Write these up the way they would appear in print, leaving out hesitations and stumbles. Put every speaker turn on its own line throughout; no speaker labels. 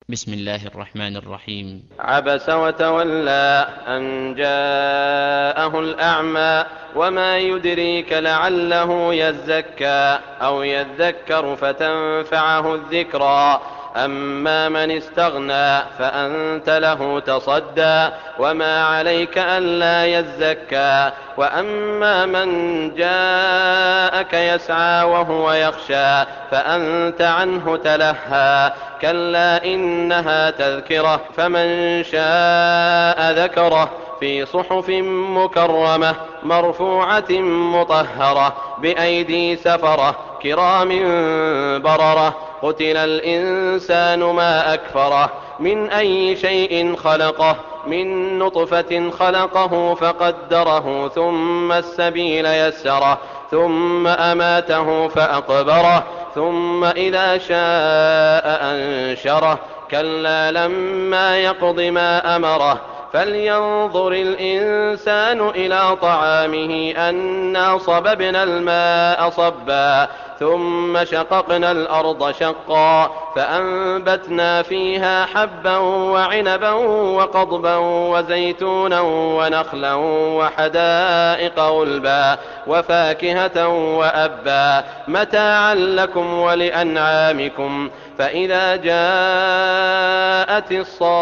بسم الله الرحمن الرحيم.
عبس وتولى أن جاءه الأعمى وما يدريك لعله يزكى أو يذكر فتنفعه الذكرى. أما من استغنى فأنت له تصدى وما عليك ألا يزكى. وأما من جاءك يسعى وهو يخشى فأنت عنه تلهى. كلا إنها تذكرة فمن شاء ذكره في صحف مكرمة مرفوعة مطهرة بأيدي سفرة كرام بررة. قتل الإنسان ما أكفره من أي شيء خلقه من نطفة خلقه فقدره ثم السبيل يسره ثم أماته فأقبره ثم إذا شاء أنشره. كلا لما يقض ما أمره فلينظر الإنسان إلى طعامه أنا صببنا الماء صبا ثم شققنا الأرض شقا فأنبتنا فيها حبا وعنبا وقضبا وزيتونا ونخلا وحدائق غلبا وفاكهة وأبا متاعا لكم ولأنعامكم. فإذا جاءت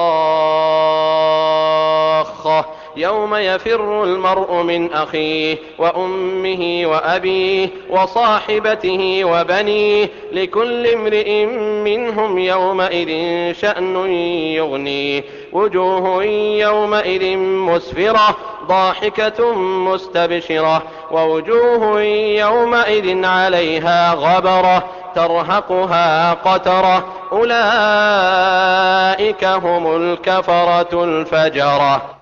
الصاخة يوم يفر المرء من أخيه وأمه وأبيه وصاحبته وبنيه لكل امرئ منهم يومئذ شأن يغنيه. وجوه يومئذ مسفرة ضاحكة مستبشرة ووجوه يومئذ عليها غبرة ترهقها قترة أولئك هم الكفرة الفجرة.